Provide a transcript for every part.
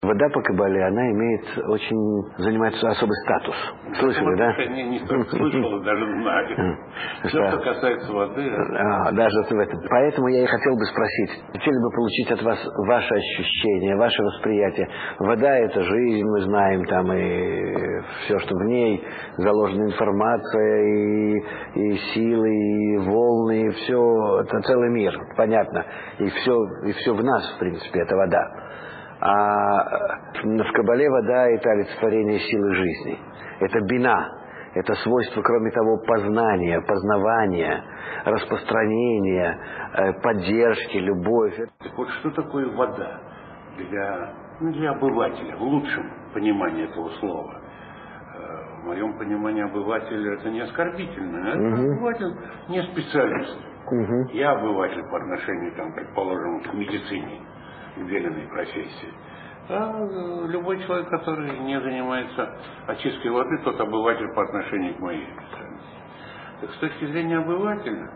Вода по Кабале, она занимает особый статус. Слышали, да? Не только слышал, даже знаю. Все, что касается воды. Даже в этом. Поэтому я и хотел бы спросить, хотели бы получить от вас ваше ощущение, ваше восприятие. Вода – это жизнь, мы знаем, там и все, что в ней, заложена информация, и силы, и волны, и все, это целый мир, понятно. И все в нас, в принципе, это вода. А в Кабале вода – это олицетворение силы жизни. Это бина, это свойство, кроме того, познания, познавания, распространения, поддержки, любовь. Так вот, что такое вода для обывателя, в лучшем понимании этого слова? В моем понимании обывателя это не оскорбительно. Это обыватель не специалист. Я обыватель по отношению, предположим, к медицине, уверенной профессии. А любой человек, который не занимается очисткой воды, тот обыватель по отношению к моей специальности. Так с точки зрения обывателя,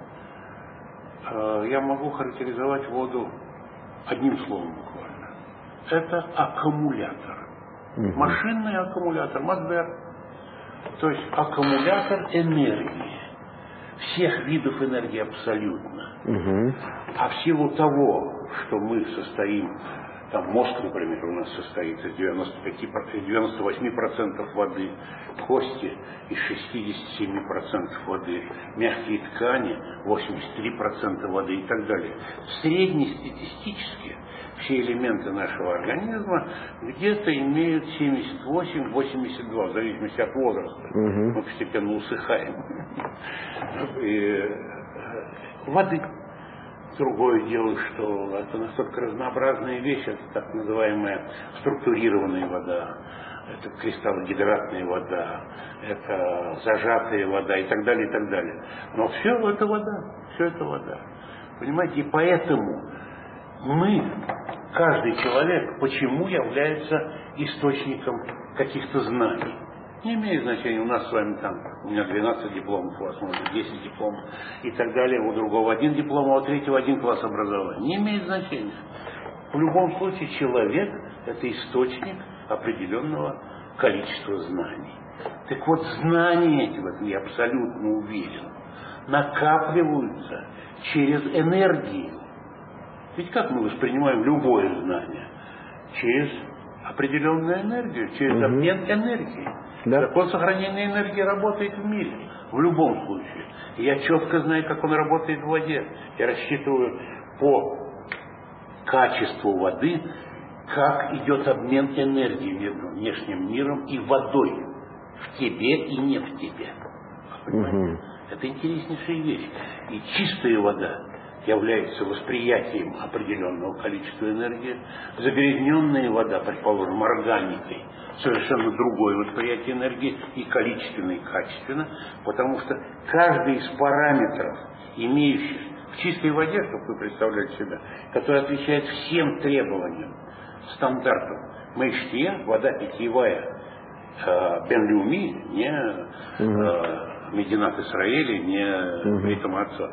я могу характеризовать воду одним словом буквально. Это аккумулятор. Машинный аккумулятор, Мосбер. То есть аккумулятор энергии. Всех видов энергии абсолютно. А в силу того, что мы состоим, мозг, например, у нас состоит из 98% воды, кости из 67% воды, мягкие ткани 83% воды и так далее. Среднестатистически все элементы нашего организма где-то имеют 78-82, в зависимости от возраста. Мы постепенно усыхаем. И воды. Другое дело, что это настолько разнообразная вещь, это так называемая структурированная вода, это кристаллогидратная вода, это зажатая вода и так далее, и так далее. Но все это вода. Понимаете, и поэтому каждый человек, почему является источником каких-то знаний. Не имеет значения, у нас с вами у меня 12 дипломов, у вас может 10 дипломов и так далее, у другого 1 диплом, а у третьего 1 класс образования. Не имеет значения. В любом случае человек – это источник определенного количества знаний. Так вот, знания эти, в этом я абсолютно уверен, накапливаются через энергию. Ведь как мы воспринимаем любое знание? Через определенную энергию, через обмен энергии. Да. Закон сохранения энергии работает в мире, в любом случае. И я четко знаю, как он работает в воде. Я рассчитываю по качеству воды, как идет обмен энергией между внешним миром и водой. В тебе и не в тебе. Это интереснейшая вещь. И чистая вода является восприятием определенного количества энергии. Загрязненная вода, предположим, органикой, совершенно другое восприятие энергии, и количественно, и качественно, потому что каждый из параметров, имеющих в чистой воде, чтобы вы представляли себя, который отвечает всем требованиям, стандартам Мейштия, вода питьевая, Бен-Люми, не Мединат Исраэля, не Брита Маца,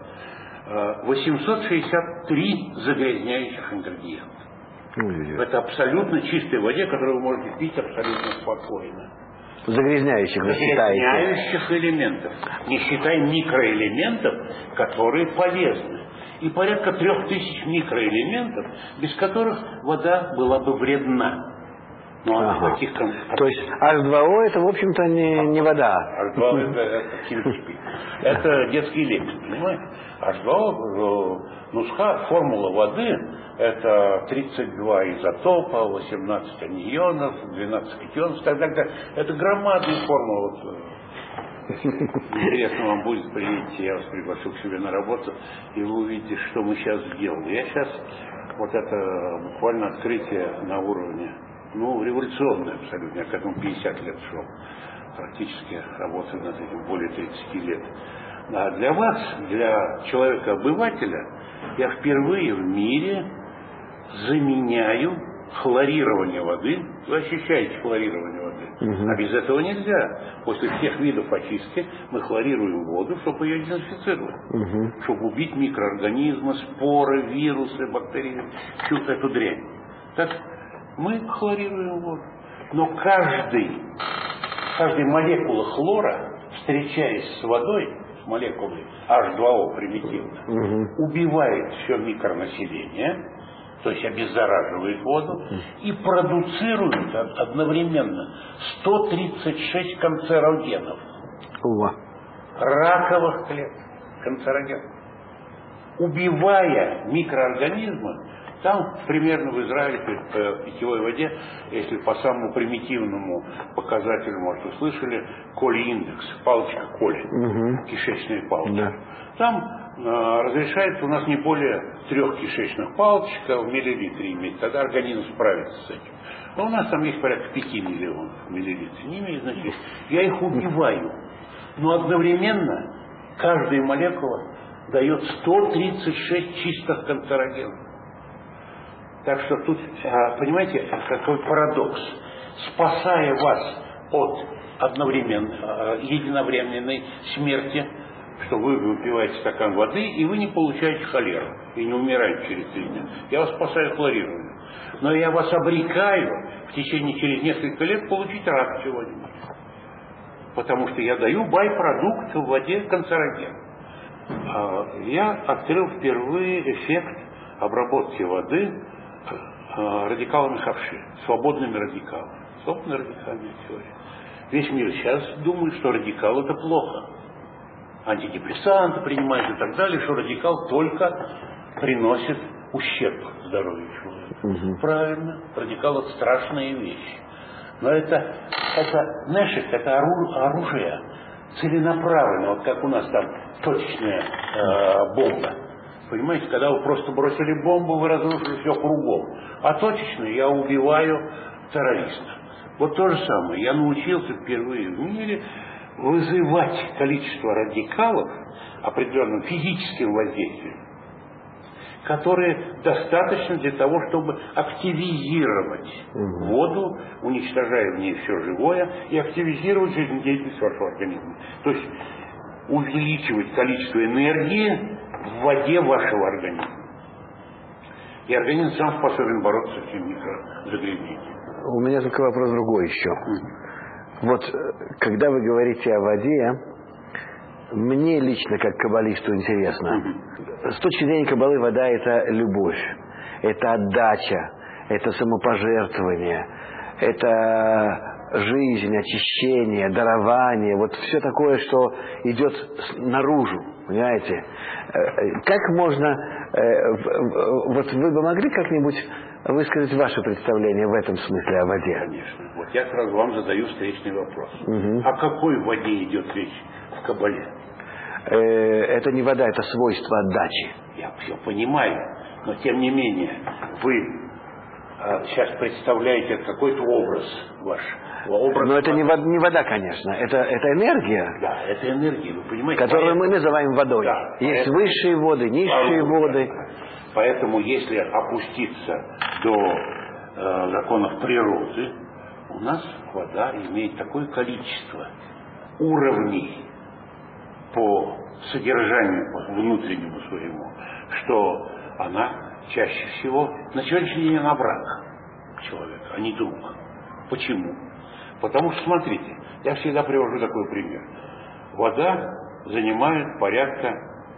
863 загрязняющих ингредиента. Это абсолютно чистой воде, которую вы можете пить абсолютно спокойно. Загрязняющих вы считаете? Загрязняющих элементов. Не считая микроэлементов, которые полезны. И порядка 3000 микроэлементов, без которых вода была бы вредна. То есть H2O это, в общем-то, не вода. H2O это химический. Это детский лепет, понимаете? H2O, формула воды, это 32 изотопа, 18 анионов, 12 кетионов и так далее. Это громадная формула. Интересно вам будет, приедете, я вас приглашу к себе на работу, и вы увидите, что мы сейчас сделали. Я сейчас, это буквально открытие на уровне, революционное абсолютно, я к этому 50 лет шел, практически работаю над этим более 30 лет. А для вас, для человека-обывателя, я впервые в мире заменяю хлорирование воды. Вы ощущаете хлорирование воды. А без этого нельзя. После всех видов очистки мы хлорируем воду, чтобы ее дезинфицировать. Чтобы убить микроорганизмы, споры, вирусы, бактерии, всю эту дрянь. Так, мы хлорируем воду. Но каждая молекула хлора, встречаясь с водой, с молекулой H2O примитивно, убивает все микронаселение, то есть обеззараживает воду, и продуцирует одновременно 136 канцерогенов. Раковых клеток, канцерогенов. Убивая микроорганизмы, там примерно в Израиле в питьевой воде, если по самому примитивному показателю, может, вы слышали, коли-индекс, палочка коли, кишечные палочки. Там разрешается у нас не более 3 кишечных палочек в миллилитре иметь, тогда организм справится с этим. Но у нас там есть порядка 5 миллионов миллилитров, не имеет значения. Я их убиваю, но одновременно каждая молекула дает 136 чистых канцерогенов. Так что тут, понимаете, какой парадокс. Спасая вас от единовременной смерти, что вы выпиваете стакан воды, и вы не получаете холеру, и не умираете через 3 дня. Я вас спасаю хлорированием. Но я вас обрекаю в течение через несколько лет получить рак чего-нибудь. Потому что я даю байпродукт в воде канцероген. Я открыл впервые эффект обработки воды радикалами Хавши, свободными радикалами. Свободная радикальная теория. Весь мир сейчас думает, что радикал это плохо. Антидепрессанты принимают и так далее, что радикал только приносит ущерб здоровью человека. Правильно, радикал это страшная вещь. Но это нешик, это оружие целенаправленно, вот как у нас там точечная бомба. Понимаете, когда вы просто бросили бомбу, вы разрушили все кругом. А точечно я убиваю террориста. Вот то же самое. Я научился впервые в мире вызывать количество радикалов определенным физическим воздействием, которые достаточно для того, чтобы активизировать воду, уничтожая в ней все живое, и активизировать жизнедеятельность вашего организма. То есть увеличивать количество энергии в воде вашего организма. И организм сам способен бороться с этим микрозагрязнением. У меня только вопрос другой еще. Вот, когда вы говорите о воде, мне лично, как каббалисту, интересно. С точки зрения каббалы, вода – это любовь, это отдача, это самопожертвование, это жизнь, очищение, дарование. Вот все такое, что идет наружу, понимаете? Как можно... Вот вы бы могли как-нибудь высказать ваше представление в этом смысле о воде? Конечно. Вот я сразу вам задаю встречный вопрос. О какой воде идет речь в каббале? Это не вода, это свойство отдачи. Я все понимаю, но тем не менее вы сейчас представляете какой-то образ ваш. Но это не вода, конечно, это энергия. Да, это энергия, вы понимаете. Которую мы называем водой. Да, есть высшие воды, низшие воды. Поэтому если опуститься до законов природы, у нас вода имеет такое количество уровней по содержанию, по внутреннему своему, что она чаще всего на сегодняшний день она брат человека, а не друг. Почему? Потому что, смотрите, я всегда привожу такой пример. Вода занимает порядка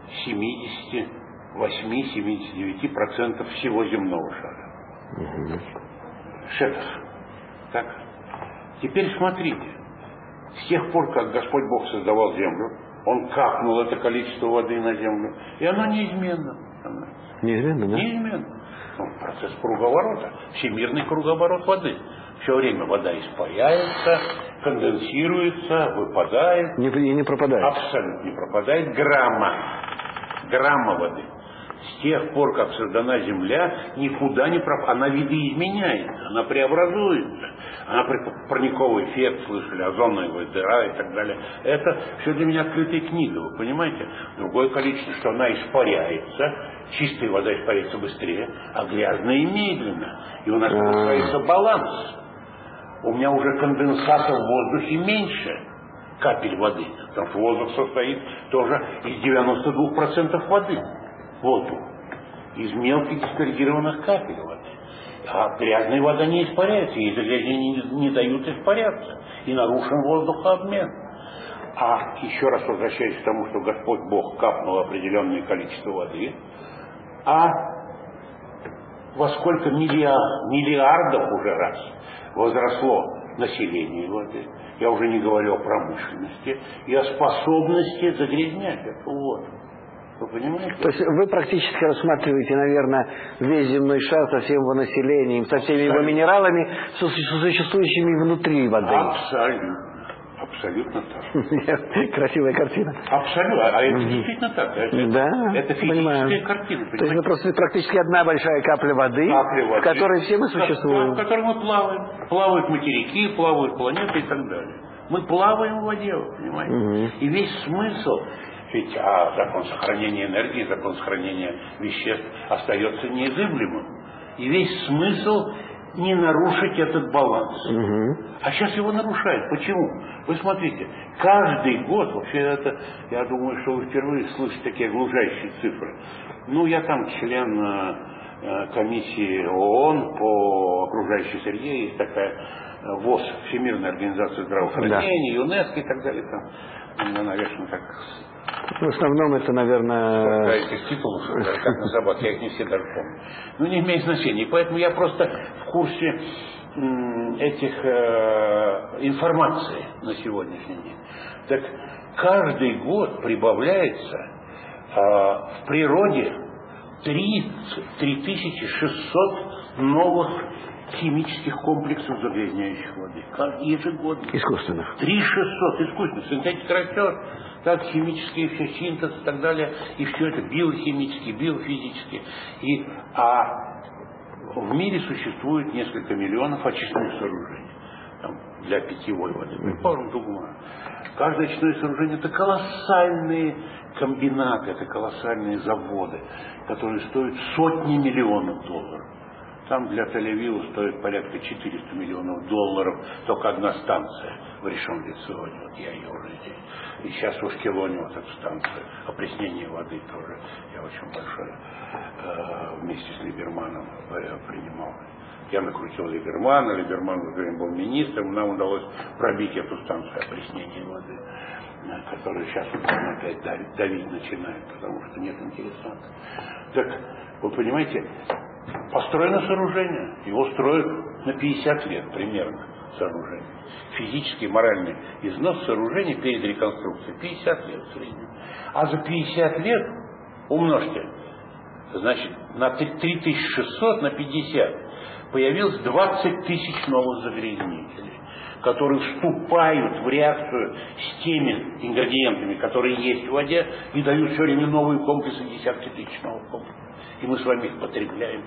78-79% всего земного шара. Шетах. Так? Теперь смотрите. С тех пор, как Господь Бог создавал землю, Он капнул это количество воды на землю, и оно неизменно. Неизменно, да? Неизменно. Процесс круговорота, всемирный круговорот воды. Все время вода испаряется, конденсируется, выпадает. И не пропадает. Абсолютно не пропадает грамма воды. С тех пор, как создана Земля, никуда не пропадает. Она видоизменяется, она преобразуется. Она парниковый эффект, слышали, озоновая дыра и так далее. Это все для меня открытая книга, вы понимаете? Другое количество, что она испаряется, чистая вода испаряется быстрее, а грязная медленно. И у нас получается баланс. У меня уже конденсата в воздухе меньше капель воды. Потому что воздух состоит тоже из 92% воды. Воздух. Из мелких диспергированных капель воды. А грязная вода не испаряется, ей загрязнения не дают испаряться, и нарушен воздухообмен. А еще раз возвращаясь к тому, что Господь Бог капнул определенное количество воды, а во сколько миллиардов уже раз возросло население воды. Я уже не говорю о промышленности и о способности загрязнять это. Вот. Вы понимаете? То есть вы практически рассматриваете, наверное, весь земной шар со всем его населением, со всеми его минералами, существующими внутри воды. Абсолютно. Абсолютно так. Красивая картина. Абсолютно. А это действительно так. Это физическая картина. То есть это просто практически одна большая капля воды, в которой все мы существуем. В которой мы плаваем. Плавают материки, плавают планеты и так далее. Мы плаваем в воде, вы понимаете? И весь смысл, ведь закон сохранения энергии, закон сохранения веществ остается неизыблемым. И весь смысл не нарушить этот баланс. А сейчас его нарушают. Почему? Вы смотрите, каждый год, вообще это, я думаю, что вы впервые слышите такие оглушающие цифры. Ну, я там член комиссии ООН по окружающей среде, есть такая ВОЗ, Всемирная организация здравоохранения, ЮНЕСКО и так далее. Там, она, наверное, так... В основном это, наверное... Этих титулов, как называть, я их не все даже помню. Ну, не имеет значения. И поэтому я просто в курсе этих информации на сегодняшний день. Так каждый год прибавляется в природе 3600 новых химических комплексов, загрязняющих воды. Ежегодно. Искусственных. 3600 искусственных. Синтетика растет, так химический все, синтез и так далее. И все это биохимически, биофизически. В мире существует несколько миллионов очистных сооружений там, для питьевой воды. Каждое очистное сооружение — это колоссальные комбинаты, это колоссальные заводы, которые стоят сотни миллионов долларов. Там для Тель-Авива стоит порядка 400 миллионов долларов только одна станция в Ришон-ле-Ционе. Вот я ее уже здесь. И сейчас в Ашкелоне вот эта станция опреснения воды тоже. Я очень большой вместе с Либерманом принимал. Я накрутил Либерман был министром, нам удалось пробить эту станцию опреснения воды, которая сейчас опять давить начинает, потому что нет интересантов. Так, вы понимаете, построено сооружение, его строят на 50 лет примерно сооружение. Физический, моральный износ сооружения перед реконструкцией 50 лет в среднем. А за 50 лет умножьте, значит, на 3600 на 50 появилось 20 тысяч новых загрязнителей, которые вступают в реакцию с теми ингредиентами, которые есть в воде, и дают все время новые комплексы, десятки тысяч новых комплексов. И мы с вами их потребляем.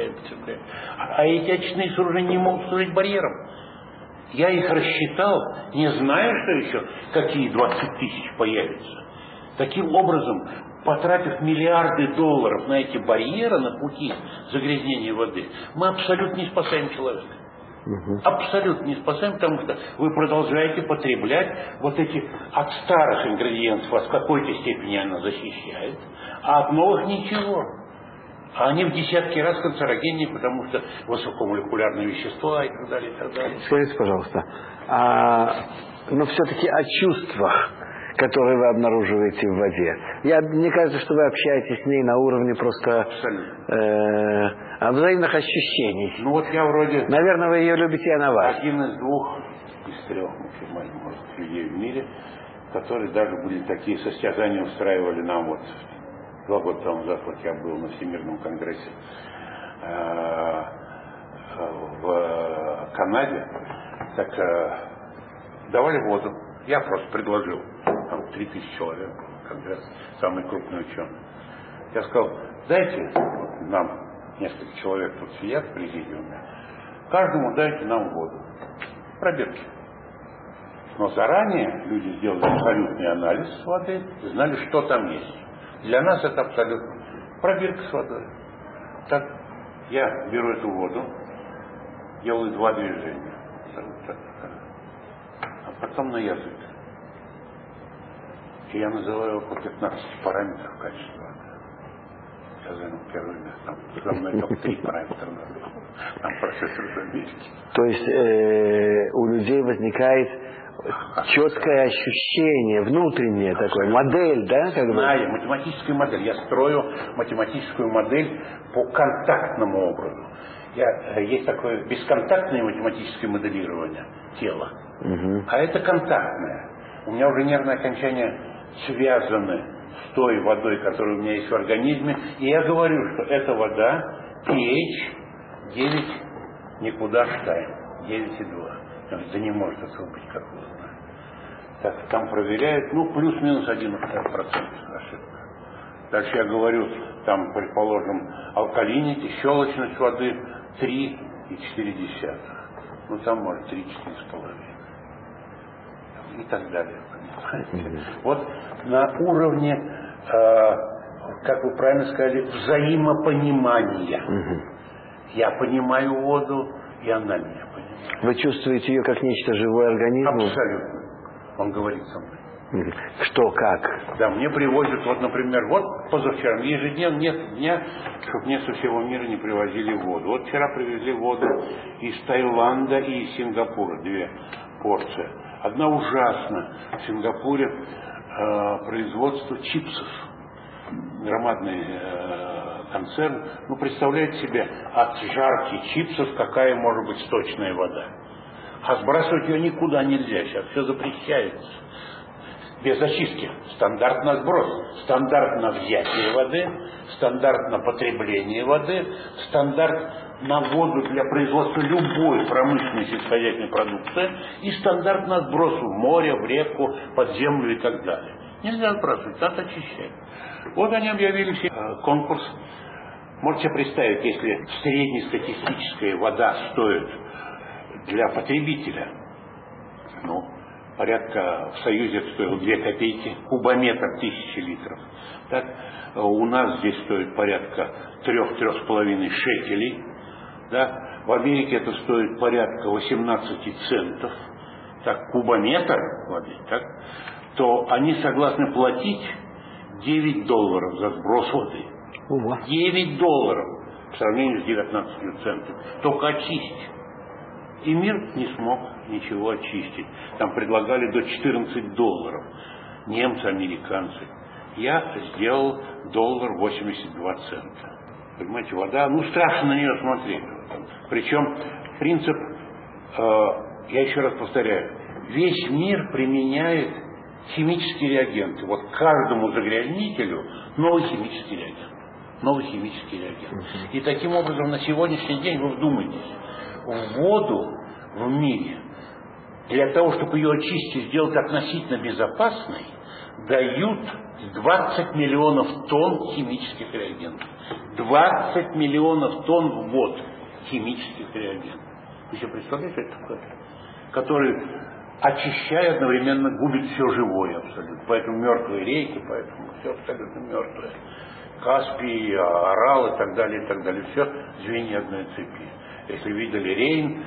А эти очистные сооружения не могут служить барьером. Я их рассчитал, не зная, что еще какие 20 тысяч появятся. Таким образом, потратив миллиарды долларов на эти барьеры на пути загрязнения воды, мы абсолютно не спасаем человека. Абсолютно не спасаем, потому что вы продолжаете потреблять вот эти от старых ингредиентов, вас в какой-то степени она защищает, а от новых ничего. А они в десятки раз канцерогеннее, потому что высокомолекулярные вещества и так далее, и так далее. Скажите, пожалуйста, но все-таки о чувствах, которые вы обнаруживаете в воде. Мне кажется, что вы общаетесь с ней на уровне просто взаимных ощущений. Ну вот я вроде... Наверное, вы ее любите, и она вас. Один из двух, из трех максимально, может, людей в мире, которые даже были такие состязания, устраивали нам вот 2 года тому назад, вот я был на Всемирном конгрессе в Канаде, так давали воду. Я просто предложил, там 3000 человек, конгресс, самый крупный ученый. Я сказал, дайте нам, несколько человек тут сидят в президиуме, каждому дайте нам воду. Пробирки. Но заранее люди сделали абсолютный анализ воды, знали, что там есть. Для нас это абсолютно пробирка с водой. Так, я беру эту воду, делаю 2 движения. А потом на язык. И я называю около 15 параметров качества воды. Я занял первое место. Там за мной только 3 параметра надо. Там процессор из Америки. То есть у людей возникает четкое ощущение, внутреннее такое, модель, да? Знаю, математическая модель. Я строю математическую модель по контактному образу. Есть такое бесконтактное математическое моделирование тела, а это контактное. У меня уже нервные окончания связаны с той водой, которая у меня есть в организме, и я говорю, что эта вода pH 9 никуда штайн, 9,2. Да не может этого быть, как вы знаете. Так, там проверяют, плюс-минус 1% ошибка. Дальше я говорю, там, предположим, алкалинити, щелочность воды 3,4. Там может 3,4,5. И так далее. Понимаете? Вот на уровне, как вы правильно сказали, взаимопонимания. Я понимаю воду, и она меня понимает. Вы чувствуете ее как нечто живое организм? Абсолютно. Он говорит со мной. Что, как? Да, мне привозят, например, позавчера, ежедневно нет дня, чтобы мне со всего мира не привозили воду. Вчера привезли воду из Таиланда и из Сингапура, 2 порции. Одна ужасна. В Сингапуре производство чипсов. Громадный концерн. Представляете себе, от жарки чипсов какая может быть сточная вода. А сбрасывать ее никуда нельзя. Сейчас все запрещается. Без очистки. Стандарт на сброс. Стандарт на взятие воды. Стандарт на потребление воды. Стандарт на воду для производства любой промышленной сельскохозяйственной продукции. И стандарт на сброс в море, в реку, под землю и так далее. Нельзя сбрасывать, надо очищать. Они объявили конкурс. Можете представить, если среднестатистическая вода стоит для потребителя, порядка в Союзе это стоило 2 копейки, кубометр 1000 литров. Так, у нас здесь стоит порядка 3-3,5 шекелей. Да? В Америке это стоит порядка 18 центов. Так, кубометр воды, так, то они согласны платить $9 за сброс воды. $9 по сравнению с 19 центами. Только очистить. И мир не смог ничего очистить. Там предлагали до $14. Немцы, американцы. Я сделал $1.82. Понимаете, вода, страшно на нее смотреть. Причем принцип, я еще раз повторяю, весь мир применяет химические реагенты. Каждому загрязнителю новый химический реагент. Новый химический реагент. И таким образом на сегодняшний день, вы вдумайтесь, в воду в мире, для того, чтобы ее очистить, сделать относительно безопасной, дают 20 миллионов тонн химических реагентов. 20 миллионов тонн в год химических реагентов. Вы себе представляете, это такое? Который, очищая, одновременно губит все живое абсолютно. Поэтому мертвые реки, поэтому все абсолютно мертвое. Каспий, Орал и так далее, все звенья одной цепи. Если видели Рейн,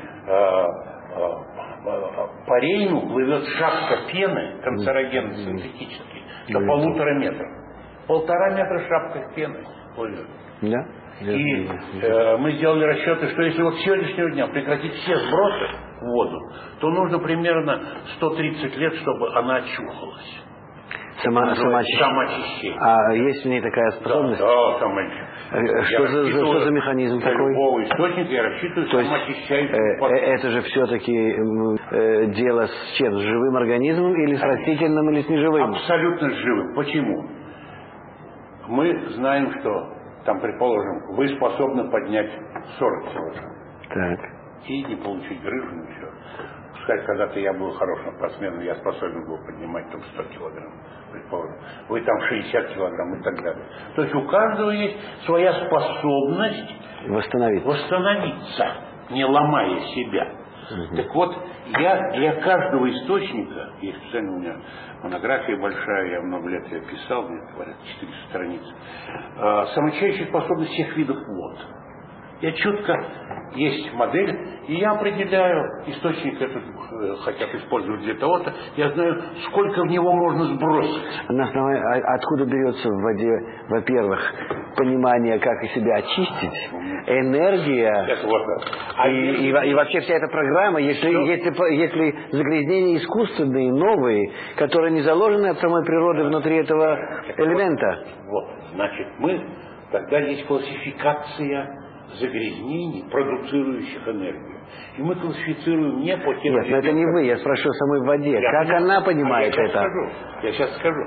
по Рейну плывет шапка пены, канцерогенной, синтетической, до 1,5 метра. 1,5 метра шапка пены плывет. Да? И мы сделали расчеты, что если с сегодняшнего дня прекратить все сбросы в воду, то нужно примерно 130 лет, чтобы она очухалась. Самоочищение. А есть в ней такая способность? Да, самоочищение. Что за механизм такой? Любого источника я рассчитываю самоочищающий. Это же все-таки дело с чем? С живым организмом или с растительным, или с неживым? Абсолютно с живым. Почему? Мы знаем, что там, предположим, вы способны поднять 40 килограмм. Так. И не получить грыжу, ничего. Пускай когда-то я был хорошим спортсменом, я способен был поднимать только 100 килограмм, предположим. Вы там 60 килограмм и так далее. То есть у каждого есть своя способность восстановиться, не ломая себя. Так вот, я для каждого источника, есть специально у меня монография большая, я много лет ее писал, мне говорят, 400 страниц, самоочищающая способность всех видов вод. Я четко, есть модель, и я определяю источник этот, хотят использовать для того-то, я знаю, сколько в него можно сбросить. Откуда берется в воде, во-первых, понимание, как себя очистить, энергия, и вообще вся эта программа, если загрязнения искусственные, новые, которые не заложены от самой природы внутри этого элемента. Вот, значит, тогда есть классификация загрязнений, продуцирующих энергию. И мы классифицируем не по тем... Нет, но это не вы, я спрашиваю о самой воде. Как она понимает это? Я сейчас скажу.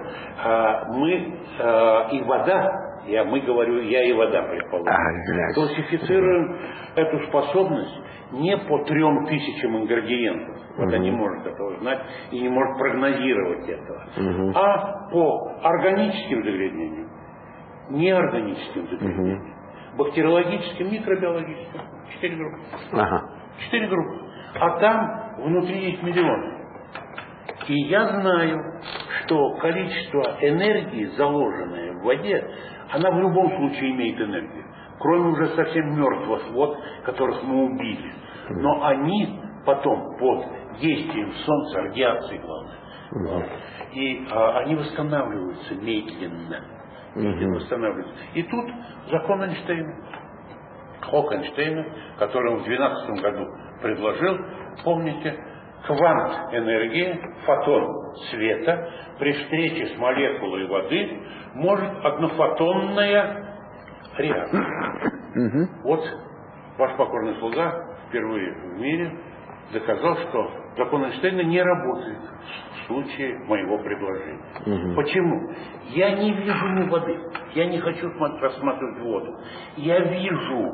И вода, мы говорю, я и вода, предположим, классифицируем эту способность не по 3000 ингредиентов. Вода не может этого знать и не может прогнозировать этого. А по органическим загрязнениям, неорганическим загрязнениям, бактериологическим, микробиологическим. 4 группы. 4 группы. А там внутри есть миллионы. И я знаю, что количество энергии, заложенное в воде, она в любом случае имеет энергию. Кроме уже совсем мертвых вод, которых мы убили. Но они потом под действием солнца, радиации главное, и они восстанавливаются медленно. Восстанавливаются. И тут закон Эйнштейна. Хок Эйнштейна, который он в 2012 году предложил, помните, квант энергии, фотон света при встрече с молекулой воды может однофотонная реакция. Вот ваш покорный слуга впервые в мире доказал, что закон Эйнштейна не работает в случае моего предложения. Почему? Я не вижу ни воды. Я не хочу рассматривать воду. Я вижу,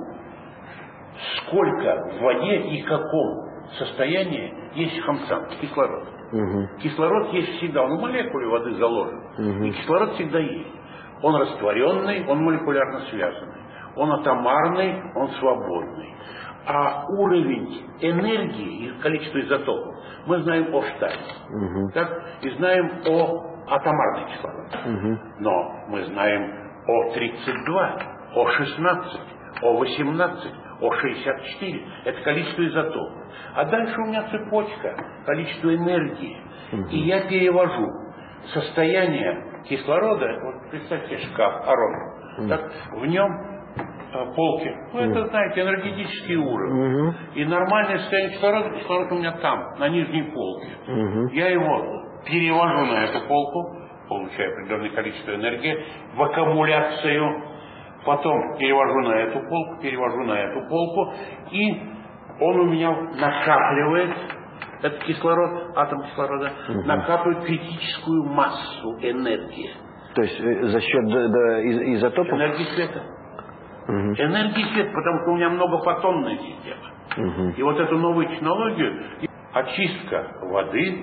сколько в воде и в каком состоянии есть хамсан, кислород. Кислород есть всегда. Он в молекуле воды заложен. И кислород всегда есть. Он растворенный, он молекулярно связанный. Он атомарный, он свободный. А уровень энергии и количество изотопов мы знаем о штате. И знаем о атомарной кислороде. Но мы знаем о 32, о 16, о 18, о 64. Это количество изотопов. А дальше у меня цепочка, количество энергии. И я перевожу состояние кислорода, вот представьте шкаф, арон, так, в нем полки. Это, знаете, энергетический уровень. И нормальное состояние кислород у меня там, на нижней полке. Я его перевожу на эту полку, получаю определенное количество энергии, в аккумуляцию, потом перевожу на эту полку, и он у меня накапливает, этот кислород, атом кислорода, накапливает критическую массу энергии. То есть за счет изотопов? Энергии света. Энергии света, потому что у меня многофотонная система. И вот эту новую технологию, очистка воды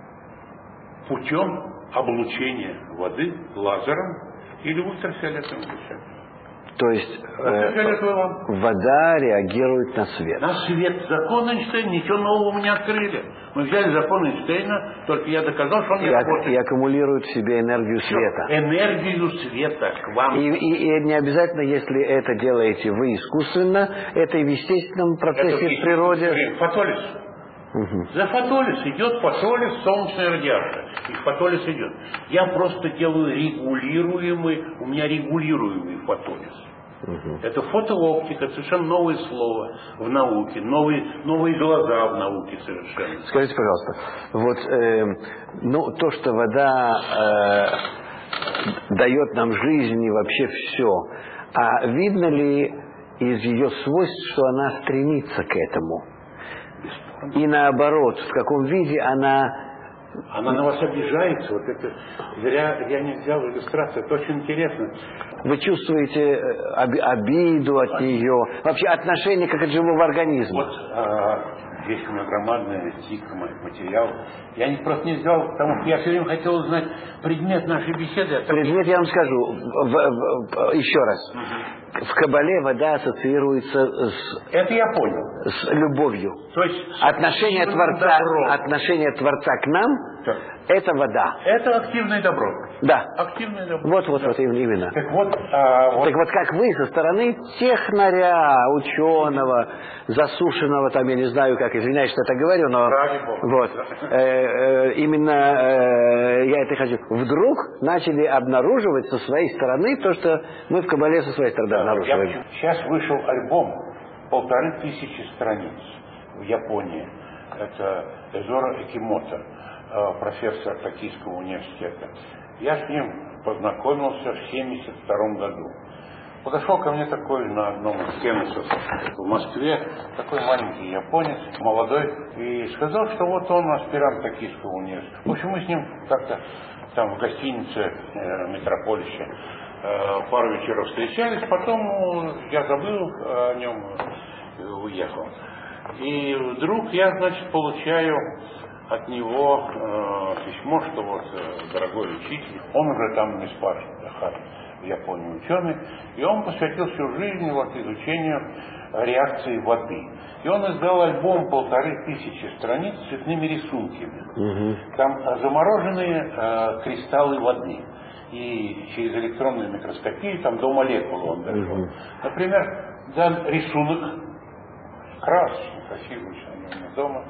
путем облучения воды лазером или ультрафиолетовым лучом. То есть вода реагирует на свет. На свет. Закон Эйнштейна, ничего нового мы не открыли. Мы взяли закон Эйнштейна, только я доказал, что он не работает. И аккумулирует в себе энергию света. Энергию света к вам. И не обязательно, если это делаете вы искусственно, это и в естественном процессе в природе. Фотолиз. За фотолиз идет солнечная радиация. И фотолиз идет. Я просто делаю регулируемый, у меня регулируемый фотолиз. Это фотооптика, совершенно новое слово в науке, новые глаза в науке совершенно. Скажите, пожалуйста, вот то, что вода дает нам жизнь и вообще все, а видно ли из ее свойств, что она стремится к этому? И наоборот, в каком виде она на вас обижается. Вот это зря я не взял иллюстрацию. Это очень интересно. Вы чувствуете обиду от нее, вообще отношение как от живого организма. Вот здесь у меня громадная тика материалов. Я просто не взял, потому что я все время хотел узнать предмет нашей беседы. Предмет, я вам скажу, еще раз. В Кабале вода ассоциируется Это я понял. с любовью. То есть Отношение Творца к нам да. это вода. Это активное добро. Да. Активное добро. Вот именно. Так вот, так вот как вы со стороны технаря, ученого, засушенного, там, я не знаю, как, извиняюсь, что это говорю, но вот, именно я это хочу. Вдруг начали обнаруживать со своей стороны то, что мы в Кабале со своей стороны обнаруживаем. Сейчас вышел альбом 1500 страниц в Японии. Это Эзора Экимото, профессор Токийского университета. Я с ним познакомился в 1972 году. Подошел ко мне такой на одном из кемусов в Москве, такой маленький японец, молодой, и сказал, что вот он аспирант Токийского университета. В общем, мы с ним как-то там в гостинице Метрополище пару вечеров встречались, потом я забыл о нем и уехал. И вдруг я, значит, получаю от него письмо, что вот, дорогой учитель, он уже там Миспар в Японии ученый, и он посвятил всю жизнь вот изучению реакции воды. И он издал альбом 1500 страниц с цветными рисунками. Там замороженные кристаллы воды. И через электронную микроскопию там до молекулы он дошел. Например, дан рисунок, красивый у меня дома,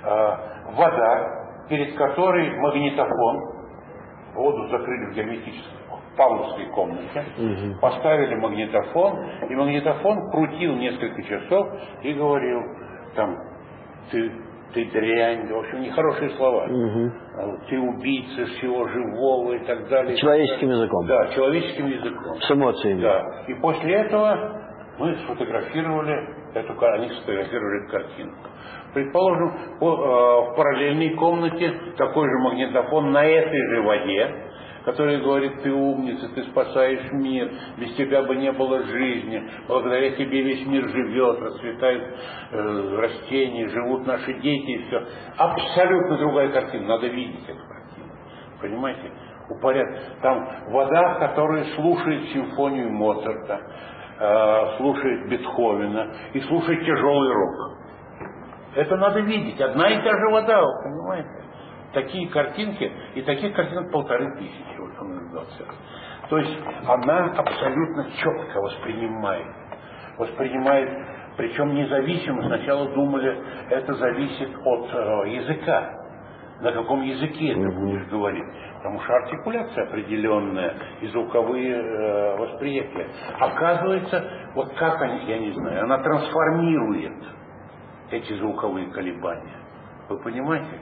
вода, перед которой магнитофон, воду закрыли в герметической павловской комнате, поставили магнитофон, и магнитофон крутил несколько часов и говорил, там, ты дрянь, в общем, нехорошие слова. Ты убийца всего живого и так далее. Человеческим языком. Да, человеческим языком. С эмоциями. Да. И после этого мы сфотографировали они сфотографировали эту картинку. Предположим, в параллельной комнате такой же магнитофон на этой же воде, который говорит, ты умница, ты спасаешь мир, без тебя бы не было жизни, благодаря тебе весь мир живет, расцветают растения, живут наши дети и все. Абсолютно другая картина, надо видеть эту картину. Понимаете? Там вода, которая слушает симфонию Моцарта, слушает Бетховена и слушает тяжелый рок. Это надо видеть. Одна и та же вода, вы понимаете? Такие картинки, и таких картинок 1500. Вот он издался. То есть она абсолютно четко воспринимает, причем независимо. Сначала думали, это зависит от языка. На каком языке ты будешь говорить. Потому что артикуляция определенная и звуковые восприятия. Оказывается, вот как они, я не знаю, она трансформирует эти звуковые колебания. Вы понимаете?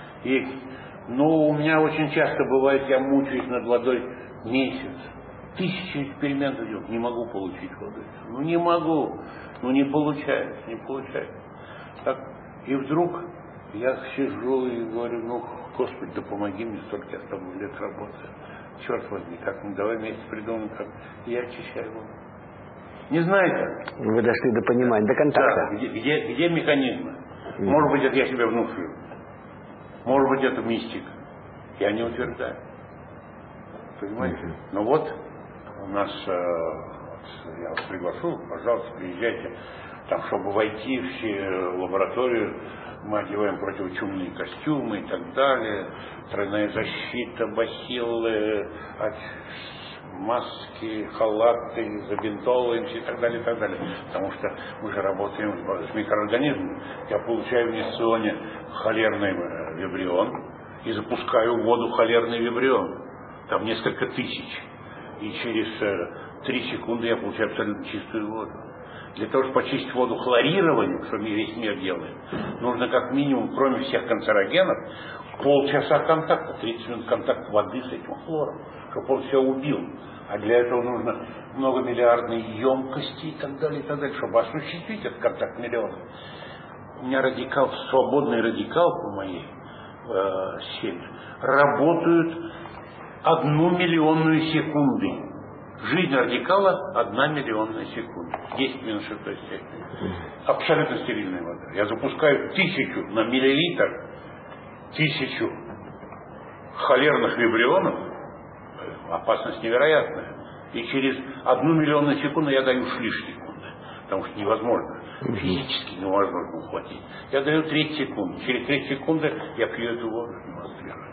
У меня очень часто бывает, я мучаюсь над водой месяц. 1000 экспериментов делать, не могу получить воду. Не могу. Не получается. Так, и вдруг я сижу и говорю, Господи, да помоги мне, столько я с тобой лет работаю. Черт возьми, давай вместе придумаем, как. И я очищаю воду. Не знаете? Вы дошли до понимания, до контакта. Да, где механизмы? Может быть, это я себе внушаю. Может быть, это мистика. Я не утверждаю. Понимаете? Но вот у нас, я вас приглашу, пожалуйста, приезжайте. Там, чтобы войти в лабораторию, мы одеваем противочумные костюмы и так далее. Тройная защита, бахилы, маски, халаты, забинтовываемся и так далее, и так далее. Потому что мы же работаем с микроорганизмами. Я получаю в инъекционе холерный вибрион и запускаю в воду холерный вибрион. Там несколько тысяч. И через 3 секунды я получаю абсолютно чистую воду. Для того, чтобы почистить воду хлорированием, что весь мир делает, нужно как минимум, кроме всех канцерогенов, полчаса контакта, 30 минут контакта воды с этим хлором, чтобы он все убил. А для этого нужно многомиллиардные емкости и так далее, чтобы осуществить этот контакт миллионов. У меня свободный радикал по моей сети работают 1 миллионную секунды. Жизнь радикала 1 миллионная секунда. 10 минус 6 степени. Абсолютно стерильная вода. Я запускаю 1000 на миллилитр, 1000 холерных вибрионов. Опасность невероятная. И через 1 миллионную секунду я даю шлиш секунды. Потому что невозможно, физически невозможно ухватить. Я даю треть секунды. Через треть секунды я пью эту воду, демонстрирую.